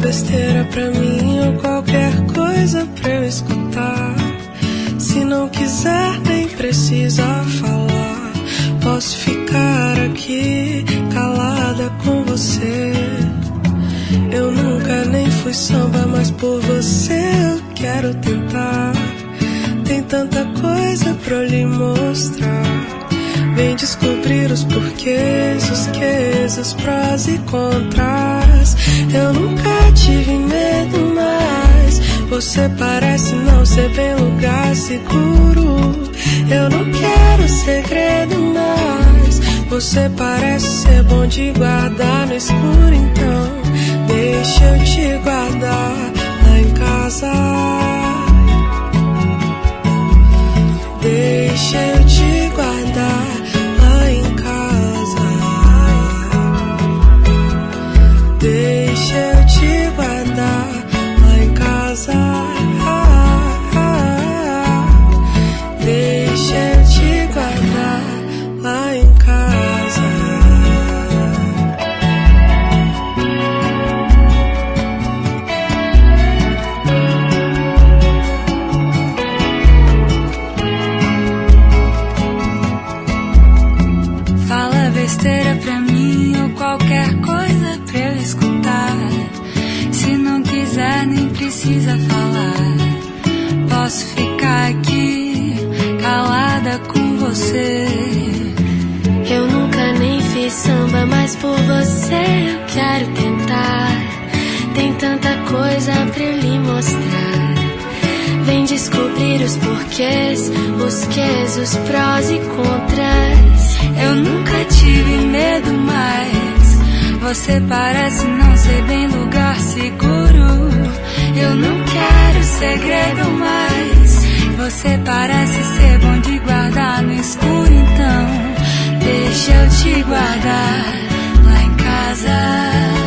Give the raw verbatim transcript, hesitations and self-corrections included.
besteira pra mim ou qualquer coisa pra eu escutar. Se não quiser nem precisa falar, posso ficar aqui calada com você. Eu nunca nem fui samba, mas por você eu quero tentar. Tem tanta coisa pra eu lhe mostrar. Vem descobrir os porquês, os quês, os prós e contras. Eu nunca tive medo, mas você parece não ser bem lugar seguro. Eu não quero segredo, mas você parece ser bom de guardar no escuro. Então deixa eu te guardar lá em casa. Deixa eu te guardar lá em casa. Deixa eu te guardar lá em casa. Deixa eu te guardar lá em casa. Fala besteira pra mim ou qualquer coisa pra eu escutar. Se não quiser nem precisa falar, posso ficar aqui calada com você. Eu nunca nem fiz samba, mas por você eu quero tentar. Tem tanta coisa pra eu lhe mostrar. Vem descobrir os porquês, os quês, os prós e contras. Eu nunca tive medo, mas você parece não ser bem lugar seguro. Eu não quero segredo, mas você parece ser bom de guardar no escuro. Então deixa eu te guardar lá em casa.